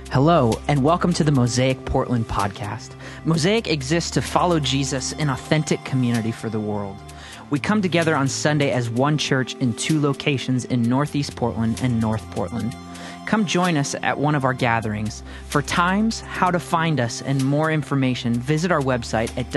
Hello, and welcome to the Mosaic Portland podcast. Mosaic exists to follow Jesus in authentic community for the world. We come together on Sunday as one church in two locations in Northeast Portland and North Portland. Come join us at one of our gatherings. For times, how to find us, and more information, visit our website at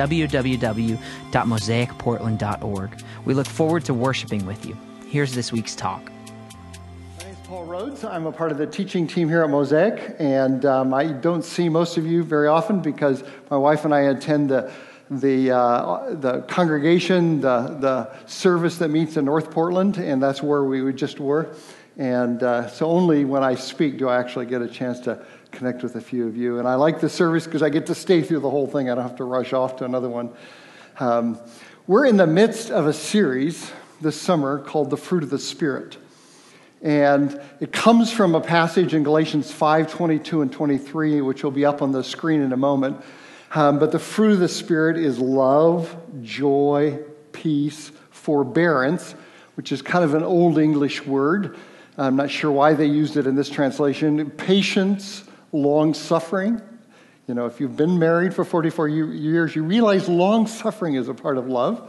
www.mosaicportland.org. We look forward to worshiping with you. Here's this week's talk. My name is Paul Rhodes. I'm a part of the teaching team here at Mosaic, and I don't see most of you very often because my wife and I attend the congregation, the service that meets in North Portland, and that's where we just were. And so only when I speak do I actually get a chance to connect with a few of you. And I like the service because I get to stay through the whole thing. I don't have to rush off to another one. We're in the midst of a series this summer called The Fruit of the Spirit. And it comes from a passage in Galatians 5:22 and 23, which will be up on the screen in a moment. But the fruit of the Spirit is love, joy, peace, forbearance, which is kind of an old English word. I'm not sure why they used it in this translation. Patience, long-suffering. You know, if you've been married for 44 years, you realize long-suffering is a part of love.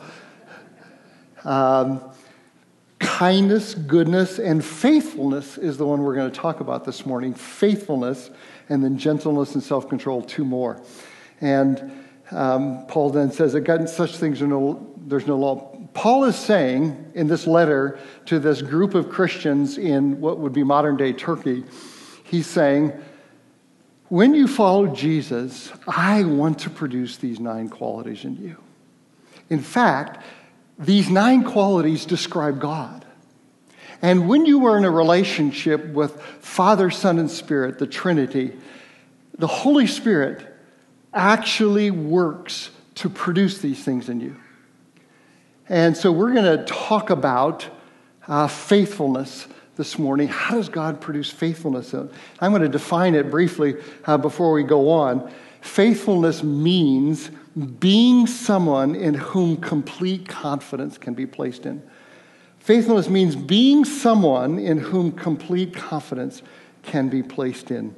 Kindness, goodness, and faithfulness is the one we're going to talk about this morning. Faithfulness, and then gentleness and self-control, two more. And Paul then says, against such things there's no law. Paul is saying in this letter to this group of Christians in what would be modern-day Turkey, he's saying, when you follow Jesus, I want to produce these 9 qualities in you. In fact, these 9 qualities describe God. And when you are in a relationship with Father, Son, and Spirit, the Trinity, the Holy Spirit actually works to produce these things in you. And so we're going to talk about faithfulness this morning. How does God produce faithfulness? I'm going to define it briefly before we go on. Faithfulness means being someone in whom complete confidence can be placed in. Faithfulness means being someone in whom complete confidence can be placed in.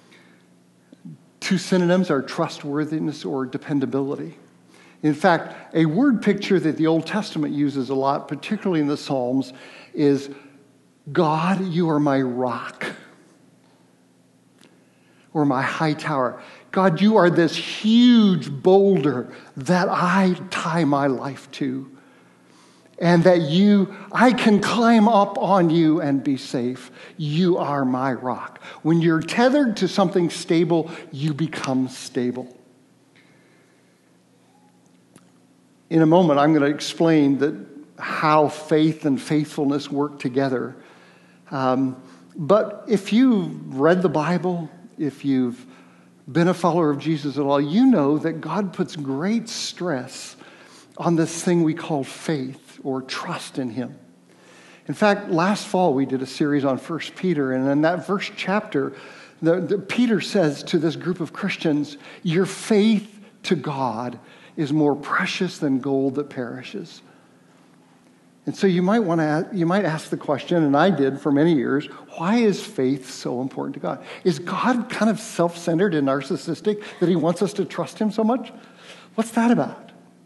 2 synonyms are trustworthiness or dependability. In fact, a word picture that the Old Testament uses a lot, particularly in the Psalms, is, God, you are my rock, or my high tower. God, you are this huge boulder that I tie my life to, and that I can climb up on you and be safe. You are my rock. When you're tethered to something stable, you become stable. In a moment, I'm going to explain how faith and faithfulness work together. But if you've read the Bible, if you've been a follower of Jesus at all, you know that God puts great stress on this thing we call faith or trust in Him. In fact, last fall we did a series on 1 Peter, and in that first chapter, Peter says to this group of Christians, your faith to God is more precious than gold that perishes. And so you might ask the question, and I did for many years, why is faith so important to God? Is God kind of self-centered and narcissistic that He wants us to trust Him so much? What's that about?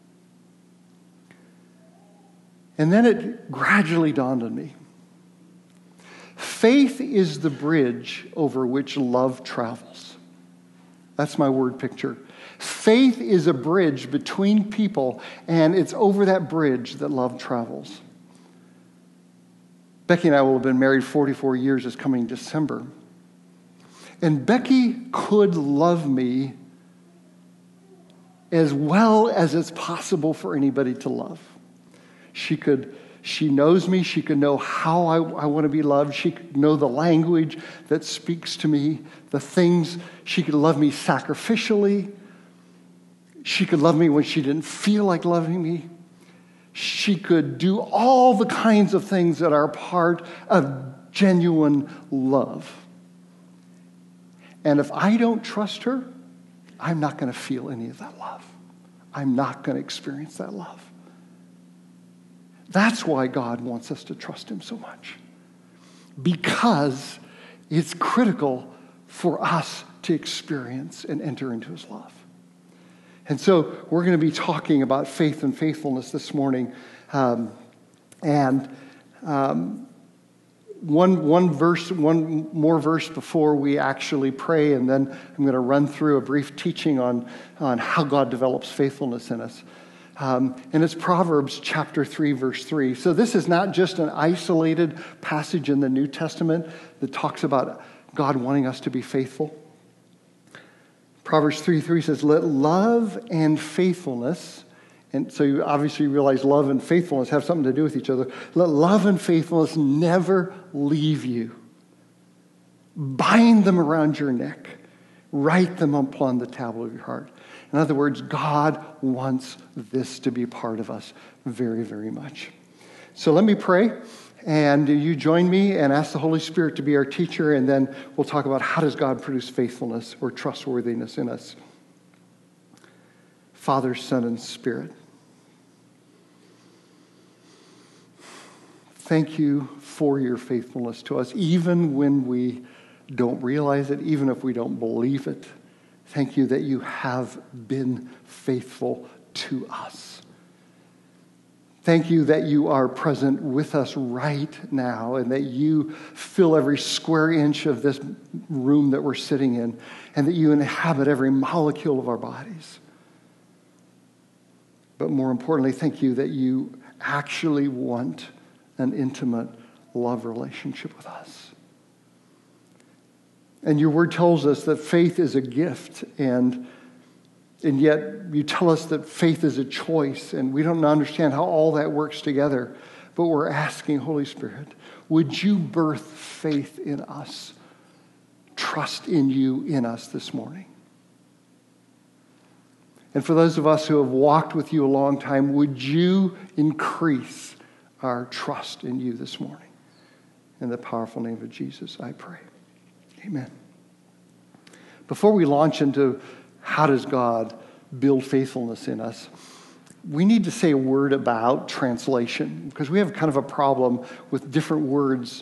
And then it gradually dawned on me. Faith is the bridge over which love travels. That's my word picture. Faith is a bridge between people, and it's over that bridge that love travels. Becky and I will have been married 44 years this coming December. And Becky could love me as well as it's possible for anybody to love. She knows me. She could know how I want to be loved. She could know the language that speaks to me, the things. She could love me sacrificially. She could love me when she didn't feel like loving me. She could do all the kinds of things that are part of genuine love. And if I don't trust her, I'm not going to feel any of that love. I'm not going to experience that love. That's why God wants us to trust Him so much. Because it's critical for us to experience and enter into his love. And so we're going to be talking about faith and faithfulness this morning. One more verse before we actually pray, and then I'm going to run through a brief teaching on how God develops faithfulness in us. And it's Proverbs chapter 3, verse 3. So this is not just an isolated passage in the New Testament that talks about God wanting us to be faithful. Proverbs 3:3 says, let love and faithfulness, and so you obviously realize love and faithfulness have something to do with each other. Let love and faithfulness never leave you. Bind them around your neck. Write them upon the tablet of your heart. In other words, God wants this to be part of us very, very much. So let me pray, and you join me and ask the Holy Spirit to be our teacher, and then we'll talk about how does God produce faithfulness or trustworthiness in us. Father, Son, and Spirit, thank you for your faithfulness to us, even when we don't realize it, even if we don't believe it. Thank you that you have been faithful to us. Thank you that you are present with us right now and that you fill every square inch of this room that we're sitting in and that you inhabit every molecule of our bodies. But more importantly, thank you that you actually want an intimate love relationship with us. And your word tells us that faith is a gift, and yet you tell us that faith is a choice, and we don't understand how all that works together. But we're asking, Holy Spirit, would you birth faith in us, trust in you in us this morning? And for those of us who have walked with you a long time, would you increase our trust in you this morning? In the powerful name of Jesus, I pray. Amen. Before we launch into how does God build faithfulness in us, we need to say a word about translation, because we have kind of a problem with different words.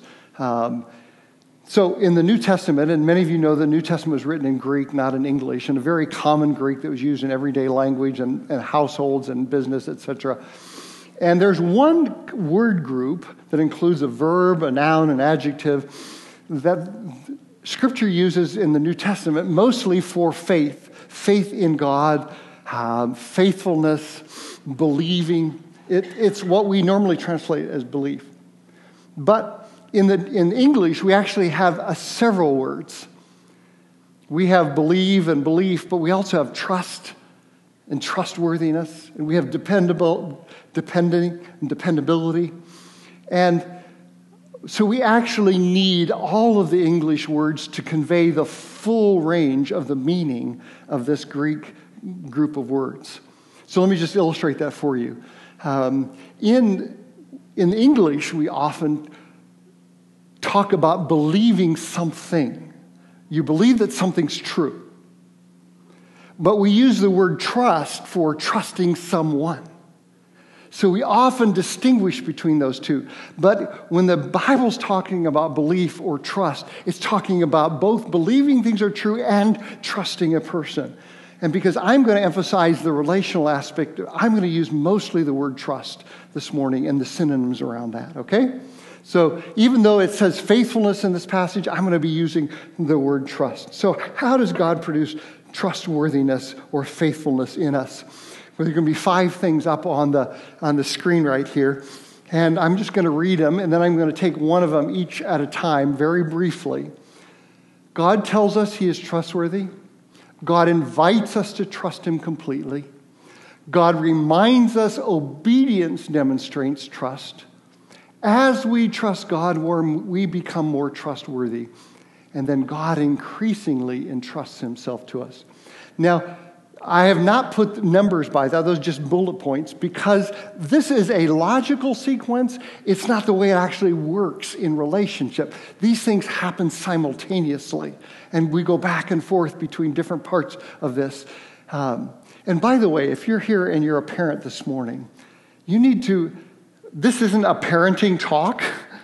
So in the New Testament, and many of you know the New Testament was written in Greek, not in English, and a very common Greek that was used in everyday language and households and business, etc. And there's one word group that includes a verb, a noun, an adjective that Scripture uses in the New Testament mostly for faith in God, faithfulness, believing. It's what we normally translate as belief. But in English, we actually have several words. We have believe and belief, but we also have trust and trustworthiness, and we have depending and dependability. And so we actually need all of the English words to convey the full range of the meaning of this Greek group of words. So let me just illustrate that for you. In English, we often talk about believing something. You believe that something's true. But we use the word trust for trusting someone. So we often distinguish between those two. But when the Bible's talking about belief or trust, it's talking about both believing things are true and trusting a person. And because I'm going to emphasize the relational aspect, I'm going to use mostly the word trust this morning and the synonyms around that, okay? So even though it says faithfulness in this passage, I'm going to be using the word trust. So how does God produce trustworthiness or faithfulness in us? Well, there are going to be 5 things up on the screen right here. And I'm just going to read them, and then I'm going to take one of them each at a time very briefly. God tells us he is trustworthy. God invites us to trust him completely. God reminds us obedience demonstrates trust. As we trust God, we become more trustworthy. And then God increasingly entrusts himself to us. Now, I have not put numbers by that. Those are just bullet points because this is a logical sequence. It's not the way it actually works in relationship. These things happen simultaneously, and we go back and forth between different parts of this. And by the way, if you're here and you're a parent this morning, you need to, this isn't a parenting talk,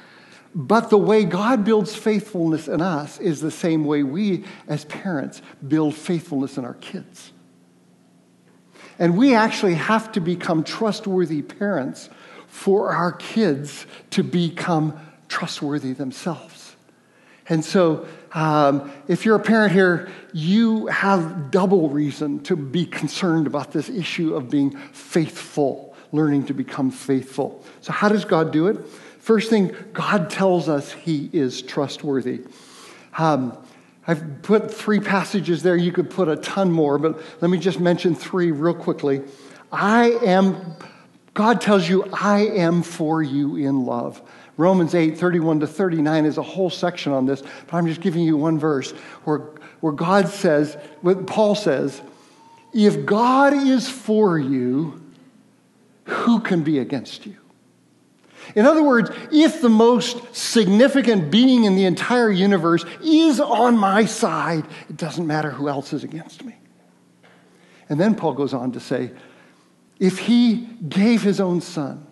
But the way God builds faithfulness in us is the same way we, as parents, build faithfulness in our kids. And we actually have to become trustworthy parents for our kids to become trustworthy themselves. And so, if you're a parent here, you have double reason to be concerned about this issue of being faithful, learning to become faithful. So how does God do it? First thing, God tells us he is trustworthy. I've put 3 passages there. You could put a ton more, but let me just mention 3 real quickly. God tells you, I am for you in love. Romans 8:31-39 is a whole section on this, but I'm just giving you one verse where God says, what Paul says, if God is for you, who can be against you? In other words, if the most significant being in the entire universe is on my side, it doesn't matter who else is against me. And then Paul goes on to say, if he gave his own son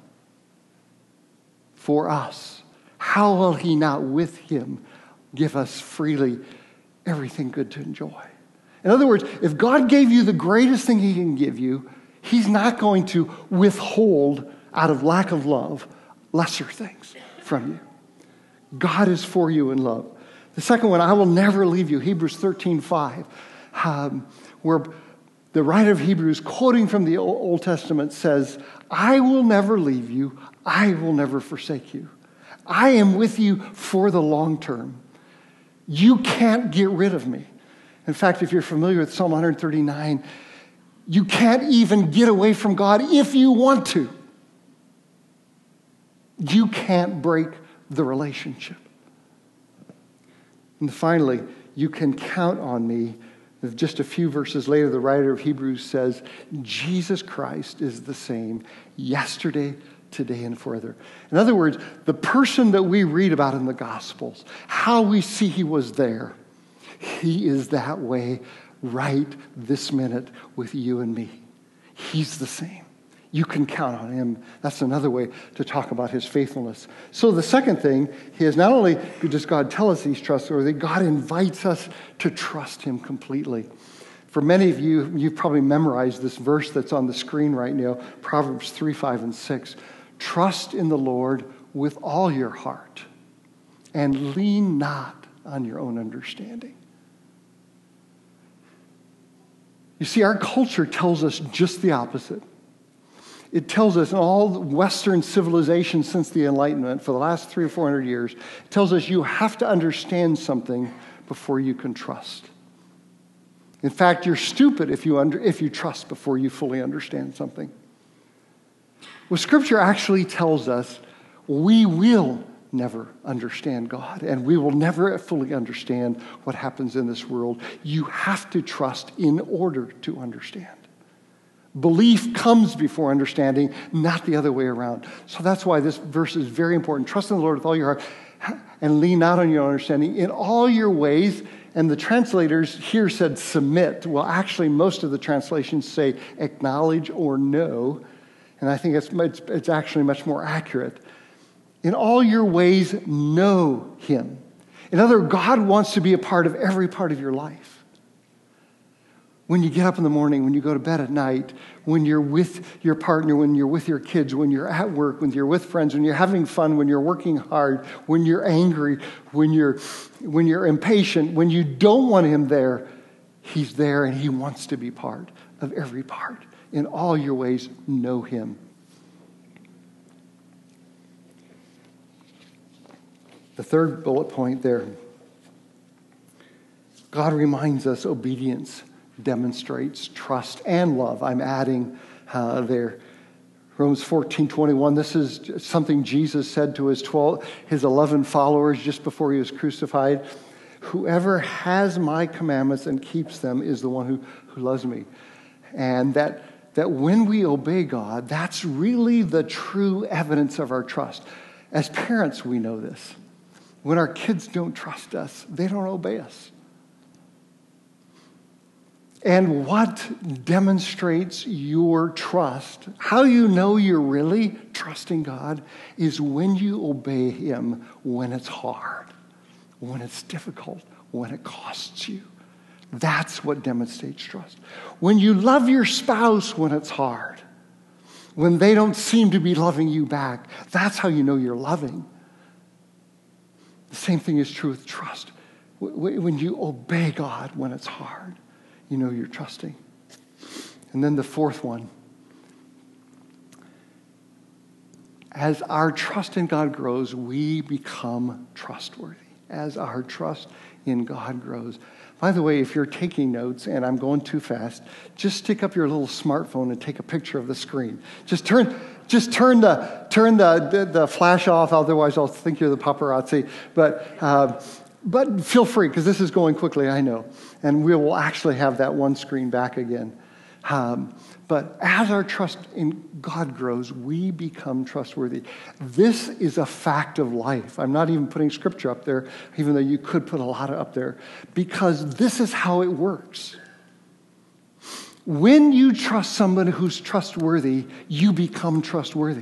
for us, how will he not with him give us freely everything good to enjoy? In other words, if God gave you the greatest thing he can give you, he's not going to withhold out of lack of love lesser things from you. God is for you in love. The second one, I will never leave you, Hebrews 13:5, where the writer of Hebrews, quoting from the Old Testament, says, I will never leave you, I will never forsake you. I am with you for the long term. You can't get rid of me. In fact, if you're familiar with Psalm 139, you can't even get away from God if you want to. You can't break the relationship. And finally, you can count on me. Just a few verses later, the writer of Hebrews says, Jesus Christ is the same yesterday, today, and forever. In other words, the person that we read about in the Gospels, how we see he was there, he is that way right this minute with you and me. He's the same. You can count on him. That's another way to talk about his faithfulness. So the second thing is not only does God tell us he's trustworthy, God invites us to trust him completely. For many of you, you've probably memorized this verse that's on the screen right now, Proverbs 3, 5, and 6. Trust in the Lord with all your heart and lean not on your own understanding. You see, our culture tells us just the opposite. It tells us in all Western civilization since the Enlightenment for the last 300 or 400 years, it tells us you have to understand something before you can trust. In fact, you're stupid if you trust before you fully understand something. Well, Scripture actually tells us we will never understand God, and we will never fully understand what happens in this world. You have to trust in order to understand. Belief comes before understanding, not the other way around. So that's why this verse is very important. Trust in the Lord with all your heart and lean not on your own understanding. In all your ways, and the translators here said submit. Well, actually, most of the translations say acknowledge or know. And I think it's actually much more accurate. In all your ways, know him. In other words, God wants to be a part of every part of your life. When you get up in the morning, when you go to bed at night, when you're with your partner, when you're with your kids, when you're at work, when you're with friends, when you're having fun, when you're working hard, when you're angry, when you're impatient, when you don't want him there, he's there and he wants to be part of every part. In all your ways, know him. The third bullet point there, God reminds us obedience demonstrates trust and love. I'm adding there. Romans 14:21. This is something Jesus said to his 11 followers just before he was crucified. Whoever has my commandments and keeps them is the one who loves me. And that when we obey God, that's really the true evidence of our trust. As parents, we know this. When our kids don't trust us, they don't obey us. And what demonstrates your trust, how you know you're really trusting God, is when you obey him when it's hard, when it's difficult, when it costs you. That's what demonstrates trust. When you love your spouse when it's hard, when they don't seem to be loving you back, that's how you know you're loving. The same thing is true with trust. When you obey God when it's hard, you know you're trusting. And then the fourth one. As our trust in God grows, we become trustworthy. As our trust in God grows. By the way, if you're taking notes and I'm going too fast, just stick up your little smartphone and take a picture of the screen. Just turn the flash off, otherwise I'll think you're the paparazzi. But feel free, because this is going quickly, I know. And we will actually have that one screen back again. But as our trust in God grows, we become trustworthy. This is a fact of life. I'm not even putting scripture up there, even though you could put a lot up there, because this is how it works. When you trust somebody who's trustworthy, you become trustworthy.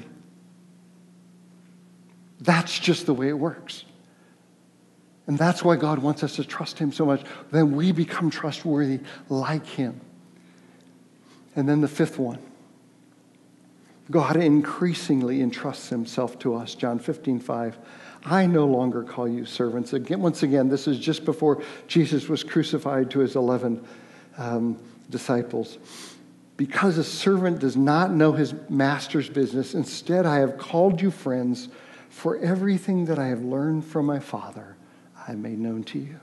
That's just the way it works. And that's why God wants us to trust him so much. Then we become trustworthy like him. And then the fifth one. God increasingly entrusts himself to us. John 15:5. I no longer call you servants. Again, once again, this is just before Jesus was crucified to his 11 disciples. Because a servant does not know his master's business, instead I have called you friends, for everything that I have learned from my Father I made known to you.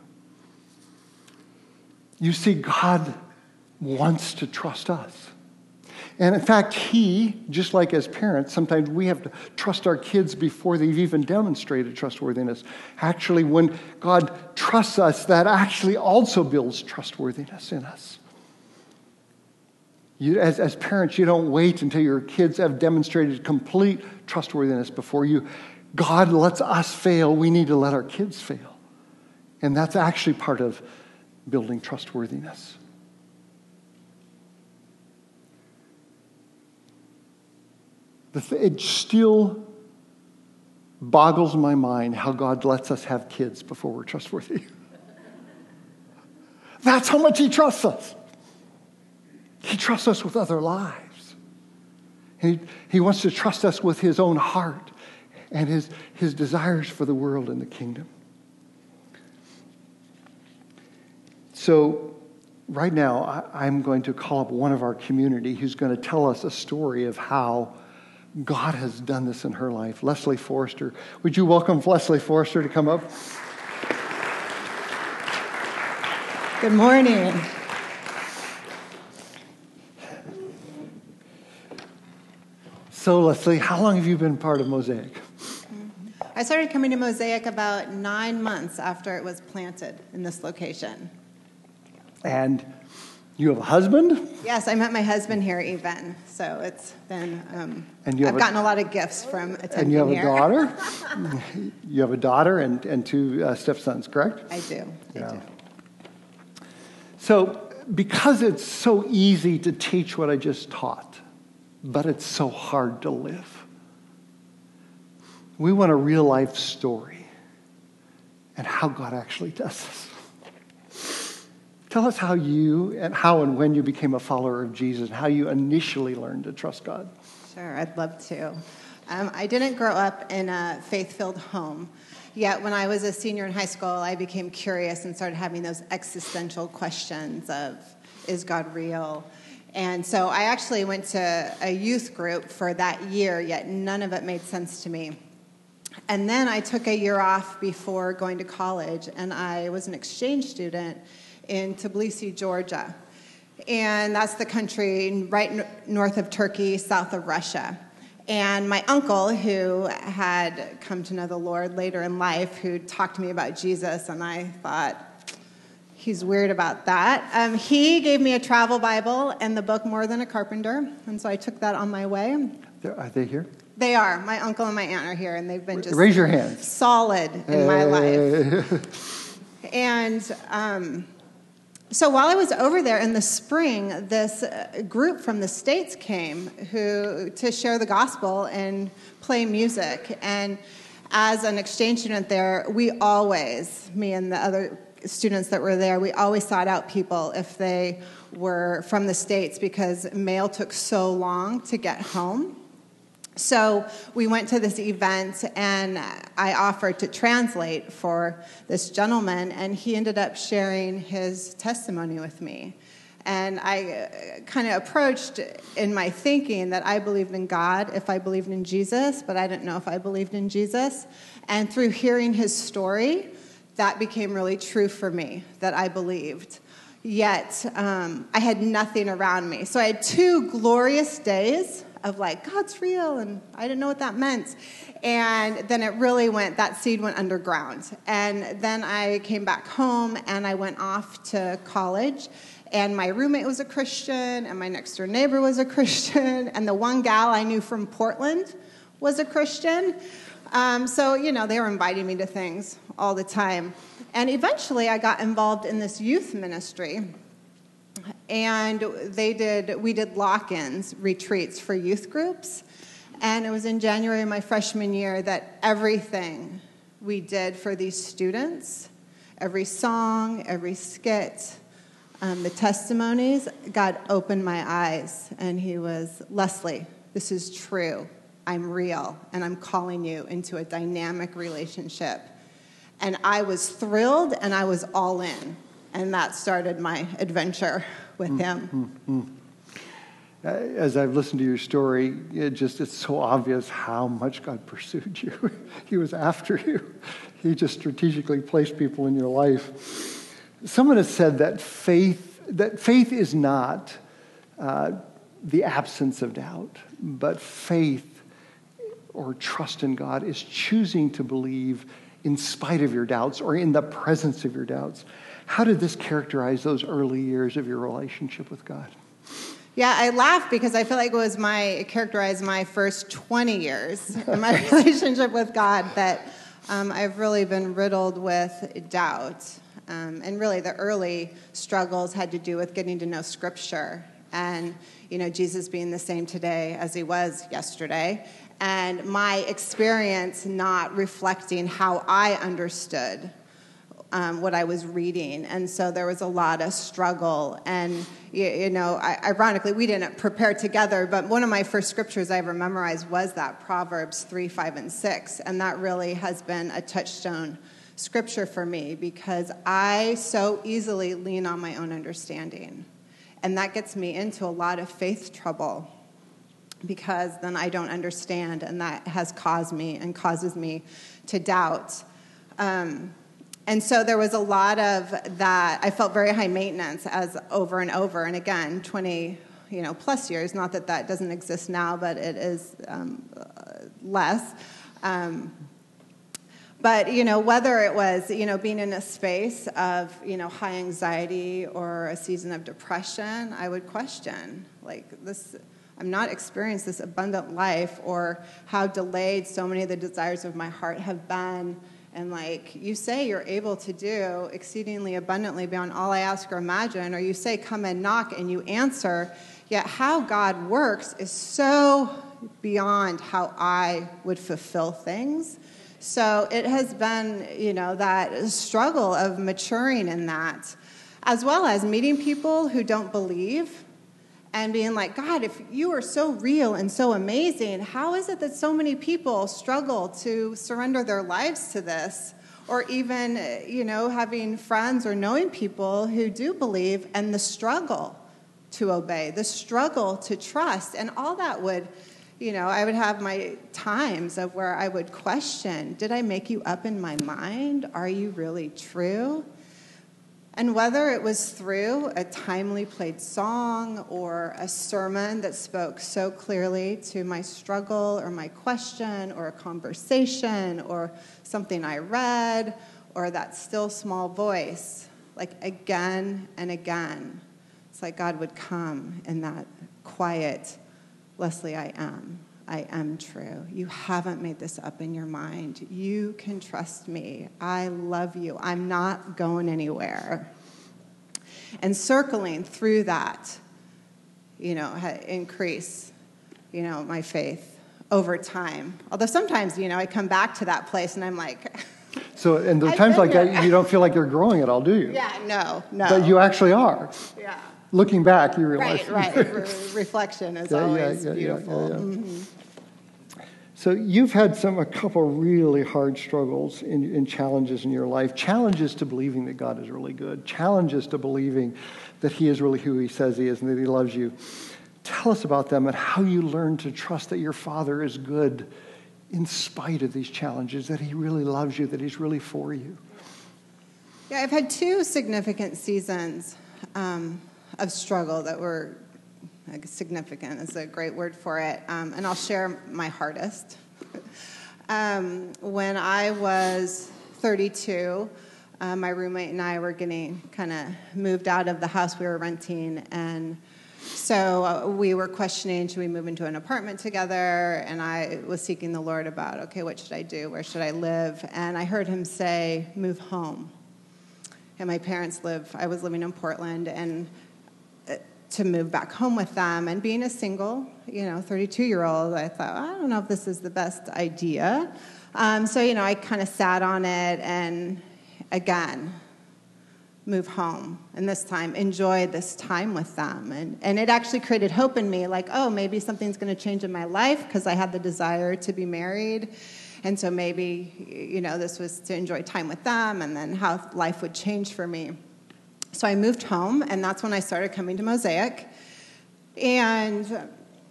You see, God wants to trust us. And in fact, he, just like as parents, sometimes we have to trust our kids before they've even demonstrated trustworthiness. Actually, when God trusts us, that actually also builds trustworthiness in us. As parents, you don't wait until your kids have demonstrated complete trustworthiness before you. God lets us fail. We need to let our kids fail. And that's actually part of building trustworthiness. It still boggles my mind how God lets us have kids before we're trustworthy. That's how much he trusts us. He trusts us with other lives. He wants to trust us with his own heart and his desires for the world and the kingdom. So right now, I'm going to call up one of our community who's going to tell us a story of how God has done this in her life. Leslie Forrester. Would you welcome Leslie Forrester to come up? Good morning. So, Leslie, how long have you been part of Mosaic? I started coming to Mosaic about 9 months after it was planted in this location. And you have a husband? Yes, I met my husband here even. So it's been, I've gotten a lot of gifts from attending here. And you have a daughter? You have a daughter and two stepsons, correct? I do. So because it's so easy to teach what I just taught, but it's so hard to live, we want a real life story and how God actually does this. Tell us how and when you became a follower of Jesus, and how you initially learned to trust God. Sure, I'd love to. I didn't grow up in a faith-filled home. Yet when I was a senior in high school, I became curious and started having those existential questions of, is God real? And so I actually went to a youth group for that year, yet none of it made sense to me. And then I took a year off before going to college, and I was an exchange student in Tbilisi, Georgia. And that's the country right north of Turkey, south of Russia. And my uncle, who had come to know the Lord later in life, who talked to me about Jesus, and I thought, he's weird about that. He gave me a travel Bible and the book More Than a Carpenter, and so I took that on my way. Are they here? They are. My uncle and my aunt are here, and they've been just raise your hands. Solid in my life. And So while I was over there in the spring, this group from the States came to share the gospel and play music. And as an exchange student there, me and the other students that were there, we always sought out people if they were from the States because mail took so long to get home. So we went to this event, and I offered to translate for this gentleman, and he ended up sharing his testimony with me. And I kind of approached in my thinking that I believed in God if I believed in Jesus, but I didn't know if I believed in Jesus. And through hearing his story, that became really true for me, that I believed. Yet, I had nothing around me. So I had 2 glorious days of like, God's real, and I didn't know what that meant. And then that seed went underground. And then I came back home, and I went off to college, and my roommate was a Christian, and my next door neighbor was a Christian, and the one gal I knew from Portland was a Christian. So, they were inviting me to things all the time. And eventually I got involved in this youth ministry. And we did lock-ins, retreats for youth groups. And it was in January of my freshman year that everything we did for these students, every song, every skit, the testimonies, God opened my eyes. And he was, Leslie, this is true. I'm real, and I'm calling you into a dynamic relationship. And I was thrilled, and I was all in. And that started my adventure with him. As I've listened to your story, it's so obvious how much God pursued you. He was after you. He just strategically placed people in your life. Someone has said that faith is not the absence of doubt, but faith or trust in God is choosing to believe in spite of your doubts or in the presence of your doubts. How did this characterize those early years of your relationship with God? Yeah, I laugh because I feel like it characterized my first 20 years in my relationship with God, that I've really been riddled with doubt. And really the early struggles had to do with getting to know Scripture and, Jesus being the same today as he was yesterday, and my experience not reflecting how I understood what I was reading. And so there was a lot of struggle. And, ironically, we didn't prepare together, but one of my first scriptures I ever memorized was that Proverbs 3, 5, and 6. And that really has been a touchstone scripture for me because I so easily lean on my own understanding. And that gets me into a lot of faith trouble because then I don't understand, and that has caused me and causes me to doubt. And so there was a lot of that. I felt very high maintenance as over and over. And again, 20, plus years, not that that doesn't exist now, but it is less. But, whether it was, being in a space of, high anxiety or a season of depression, I would question, I'm not experiencing this abundant life, or how delayed so many of the desires of my heart have been. And you say you're able to do exceedingly abundantly beyond all I ask or imagine, or you say come and knock and you answer, yet how God works is so beyond how I would fulfill things. So it has been, that struggle of maturing in that, as well as meeting people who don't believe and being like, God, if you are so real and so amazing, how is it that so many people struggle to surrender their lives to this? Or even, having friends or knowing people who do believe, and the struggle to obey, the struggle to trust, and all that would, I would have my times of where I would question, did I make you up in my mind? Are you really true? And whether it was through a timely played song or a sermon that spoke so clearly to my struggle or my question or a conversation or something I read or that still small voice, again and again, it's like God would come in that quiet, Leslie, I am true. You haven't made this up in your mind. You can trust me. I love you. I'm not going anywhere. And circling through that, increase, my faith over time. Although sometimes, I come back to that place and I'm like... So, and the times like that, you don't feel like you're growing at all, do you? Yeah, no. But you actually are. Yeah. Looking back, you realize. Right. Reflection is always beautiful. Yeah. Mm-hmm. So you've had a couple really hard struggles and challenges in your life. Challenges to believing that God is really good. Challenges to believing that he is really who he says he is and that he loves you. Tell us about them and how you learned to trust that your Father is good in spite of these challenges, that he really loves you, that he's really for you. Yeah, I've had 2 significant seasons of struggle that were significant is a great word for it, and I'll share my hardest. When I was 32, my roommate and I were getting kind of moved out of the house we were renting, and so we were questioning, should we move into an apartment together? And I was seeking the Lord about, okay, what should I do? Where should I live? And I heard him say, move home. And my parents I was living in Portland, and to move back home with them. And being a single, 32-year-old, I thought, I don't know if this is the best idea. So, I kind of sat on it and, again, move home. And this time, enjoy this time with them. And it actually created hope in me, like, oh, maybe something's going to change in my life because I had the desire to be married. And so maybe, this was to enjoy time with them and then how life would change for me. So I moved home, and that's when I started coming to Mosaic. And so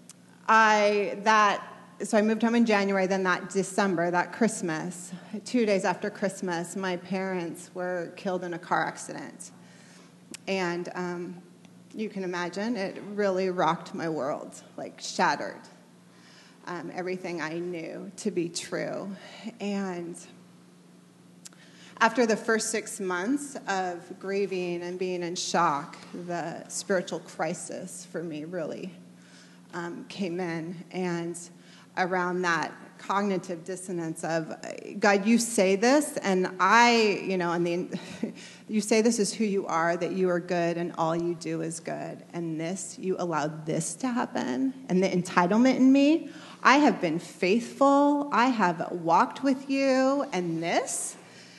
I moved home in January, then that December, that Christmas, 2 days after Christmas, my parents were killed in a car accident. And you can imagine, it really rocked my world, like shattered everything I knew to be true. And after the first 6 months of grieving and being in shock, the spiritual crisis for me really came in. And around that cognitive dissonance of, God, you say this, and you say this is who you are, that you are good and all you do is good. And you allowed this to happen. And the entitlement in me, I have been faithful. I have walked with you. And this...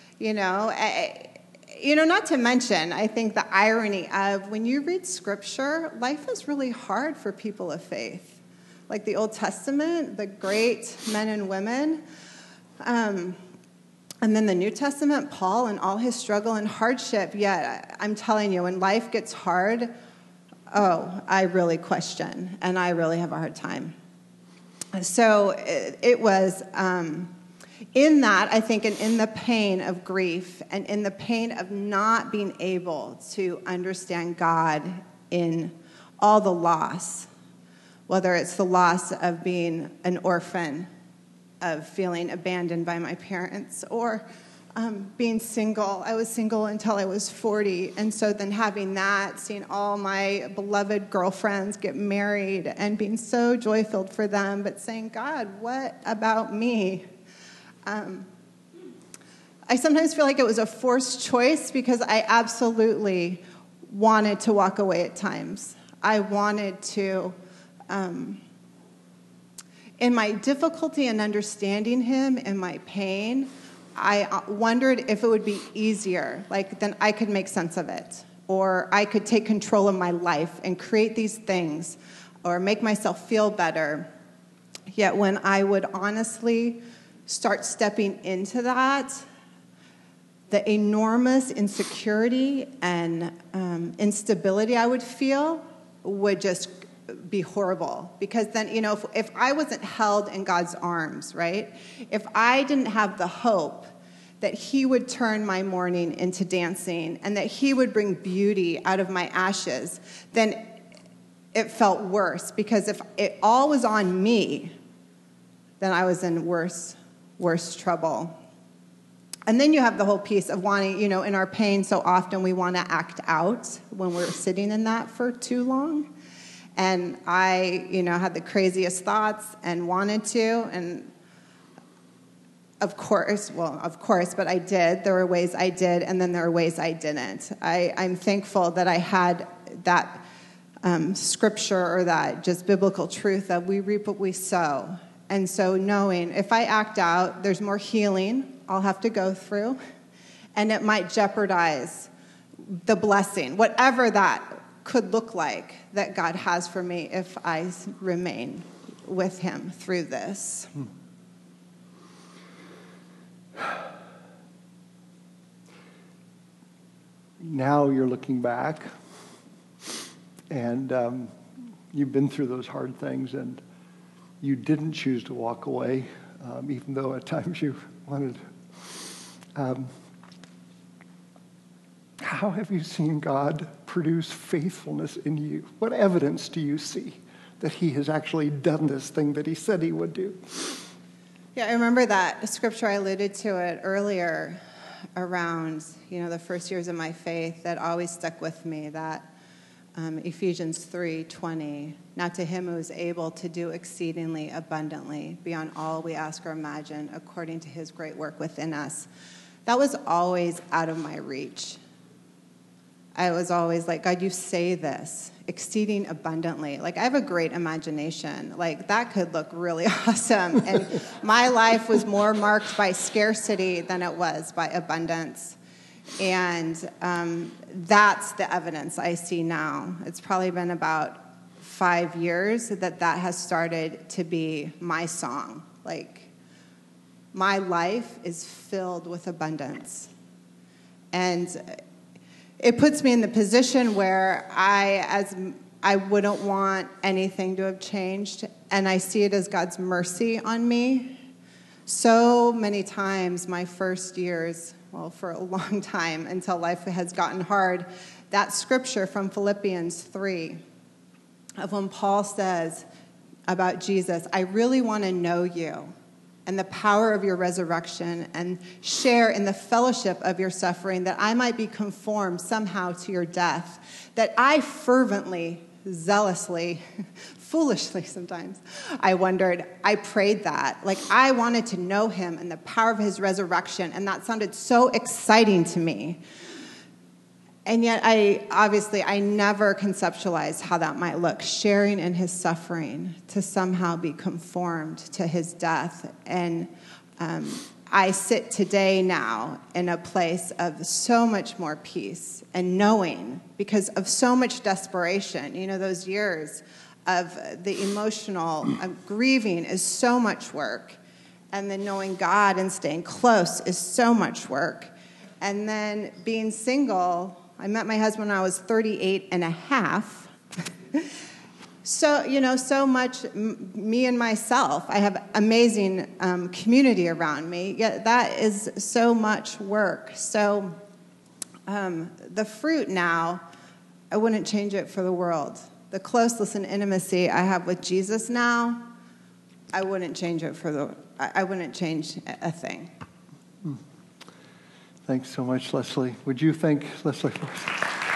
not to mention, I think the irony of when you read Scripture, life is really hard for people of faith. Like the Old Testament, the great men and women, and then the New Testament, Paul and all his struggle and hardship. Yet, I'm telling you, when life gets hard, I really question, and I really have a hard time. So it was... in that, I think, and in the pain of grief and in the pain of not being able to understand God in all the loss, whether it's the loss of being an orphan, of feeling abandoned by my parents, or being single. I was single until I was 40, and so then having that, seeing all my beloved girlfriends get married and being so joy-filled for them, but saying, God, what about me? I sometimes feel like it was a forced choice because I absolutely wanted to walk away at times. I wanted to, in my difficulty in understanding him and my pain, I wondered if it would be easier, like then I could make sense of it, or I could take control of my life and create these things, or make myself feel better. Yet when I would honestly start stepping into that, the enormous insecurity and instability I would feel would just be horrible. Because then, if I wasn't held in God's arms, right? If I didn't have the hope that he would turn my mourning into dancing and that he would bring beauty out of my ashes, then it felt worse. Because if it all was on me, then I was in worse trouble. And then you have the whole piece of wanting, in our pain, so often we want to act out when we're sitting in that for too long. And I, had the craziest thoughts and wanted to. And of course, but I did. There were ways I did, and then there were ways I didn't. I'm thankful that I had that scripture or that just biblical truth that we reap what we sow. And so knowing if I act out, there's more healing I'll have to go through, and it might jeopardize the blessing, whatever that could look like that God has for me if I remain with him through this. Now you're looking back, and you've been through those hard things, and you didn't choose to walk away, even though at times you wanted. How have you seen God produce faithfulness in you? What evidence do you see that he has actually done this thing that he said he would do? Yeah, I remember that scripture. I alluded to it earlier around, the first years of my faith that always stuck with me, that Ephesians 3:20, now to him who is able to do exceedingly abundantly beyond all we ask or imagine according to his great work within us. That was always out of my reach. I was always like, God, you say this, exceeding abundantly. Like, I have a great imagination. Like, that could look really awesome. And my life was more marked by scarcity than it was by abundance. And that's the evidence I see now. It's probably been about 5 years that has started to be my song. Like, my life is filled with abundance. And it puts me in the position where I wouldn't want anything to have changed, and I see it as God's mercy on me. So many times, my first years, for a long time, until life has gotten hard, that scripture from Philippians 3, of when Paul says about Jesus, I really want to know you and the power of your resurrection and share in the fellowship of your suffering, that I might be conformed somehow to your death, that I fervently, zealously, foolishly sometimes, I prayed that. Like, I wanted to know him and the power of his resurrection, and that sounded so exciting to me. And yet, I never conceptualized how that might look, sharing in his suffering to somehow be conformed to his death. And I sit today now in a place of so much more peace and knowing, because of so much desperation. Those years of the emotional grieving is so much work. And then knowing God and staying close is so much work. And then being single, I met my husband when I was 38 and a half. So, so much me and myself. I have amazing community around me. Yet that is so much work. So the fruit now, I wouldn't change it for the world. The closeness and intimacy I have with Jesus now, I wouldn't change it I wouldn't change a thing. Thanks so much, Leslie. Would you thank Leslie for us?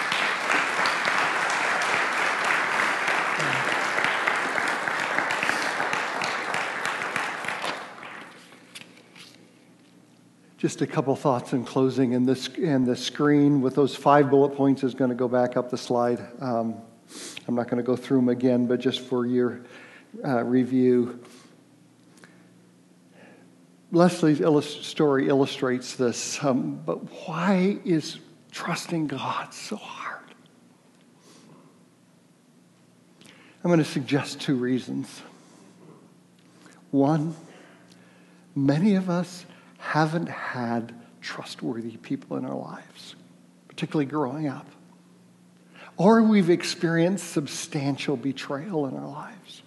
Just a couple thoughts in closing, and the screen with those 5 bullet points is going to go back up the slide. I'm not going to go through them again, but just for your review. Leslie's story illustrates this, but why is trusting God so hard? I'm going to suggest 2 reasons. One, many of us haven't had trustworthy people in our lives, particularly growing up. Or we've experienced substantial betrayal in our lives.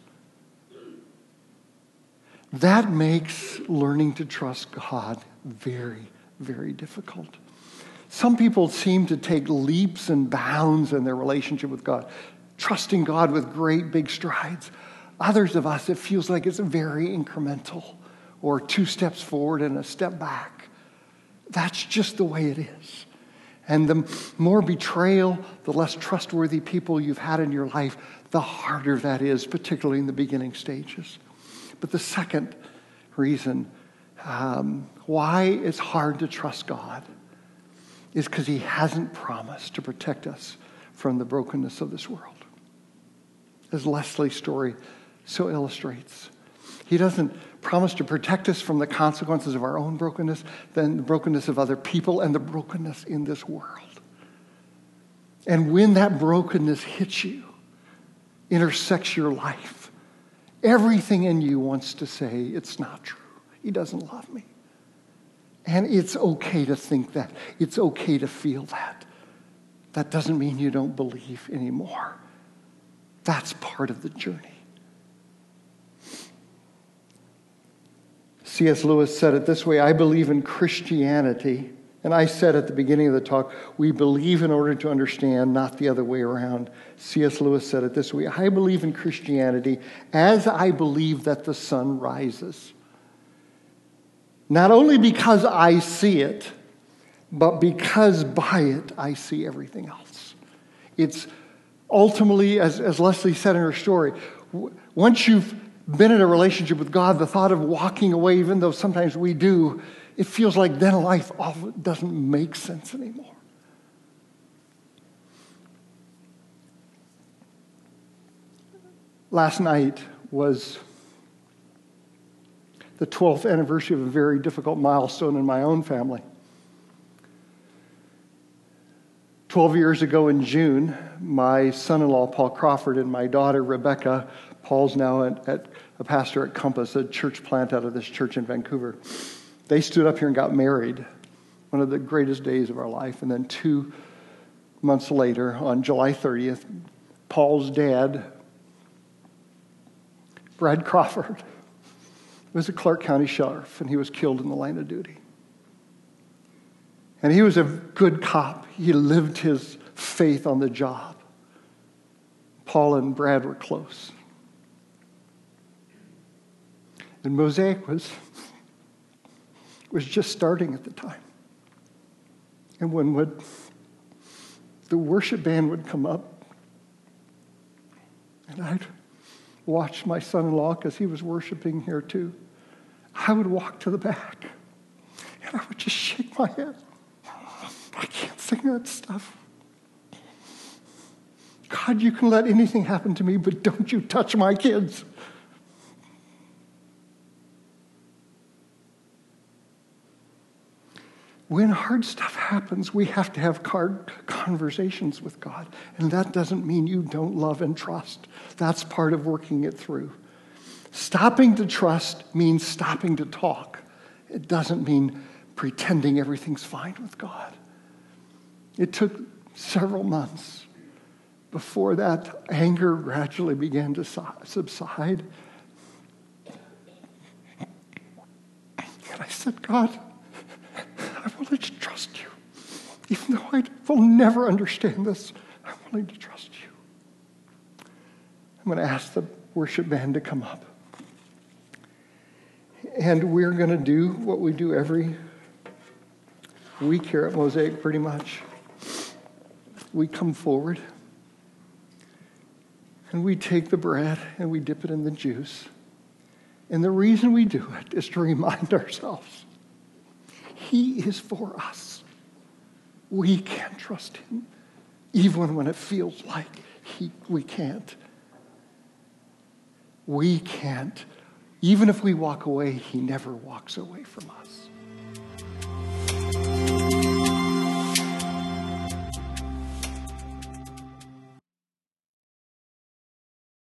That makes learning to trust God very, very difficult. Some people seem to take leaps and bounds in their relationship with God, trusting God with great big strides. Others of us, it feels like it's very incremental, or 2 steps forward and a step back. That's just the way it is. And the more betrayal, the less trustworthy people you've had in your life, the harder that is, particularly in the beginning stages. But the second reason why it's hard to trust God is because he hasn't promised to protect us from the brokenness of this world. As Leslie's story so illustrates, he doesn't promise to protect us from the consequences of our own brokenness, then the brokenness of other people, and the brokenness in this world. And when that brokenness hits you, intersects your life, everything in you wants to say, it's not true. He doesn't love me. And it's okay to think that. It's okay to feel that. That doesn't mean you don't believe anymore. That's part of the journey. C.S. Lewis said it this way: I believe in Christianity, and I said at the beginning of the talk, we believe in order to understand, not the other way around. C.S. Lewis said it this way: I believe in Christianity as I believe that the sun rises. Not only because I see it, but because by it I see everything else. It's ultimately, as Leslie said in her story, once you've been in a relationship with God, the thought of walking away, even though sometimes we do, it feels like then life doesn't make sense anymore. Last night was the 12th anniversary of a very difficult milestone in my own family. 12 years ago in June, my son-in-law, Paul Crawford, and my daughter, Rebecca, Paul's now a pastor at Compass, a church plant out of this church in Vancouver. They stood up here and got married, one of the greatest days of our life. And then 2 months later, on July 30th, Paul's dad, Brad Crawford, was a Clark County sheriff, and he was killed in the line of duty. And he was a good cop. He lived his faith on the job. Paul and Brad were close. And Mosaic was just starting at the time. And when the worship band would come up, and I'd watch my son-in-law, because he was worshiping here too, I would walk to the back, and I would just shake my head. I can't sing that stuff. God, you can let anything happen to me, but don't you touch my kids. When hard stuff happens, we have to have hard conversations with God. And that doesn't mean you don't love and trust. That's part of working it through. Stopping to trust means stopping to talk. It doesn't mean pretending everything's fine with God. It took several months before that anger gradually began to subside. And I said, God, I'm willing to trust you. Even though I will never understand this, I'm willing to trust you. I'm going to ask the worship band to come up. And we're going to do what we do every week here at Mosaic, pretty much. We come forward, and we take the bread, and we dip it in the juice. And the reason we do it is to remind ourselves, He is for us. We can trust Him, even when it feels like we can't. We can't. Even if we walk away, He never walks away from us.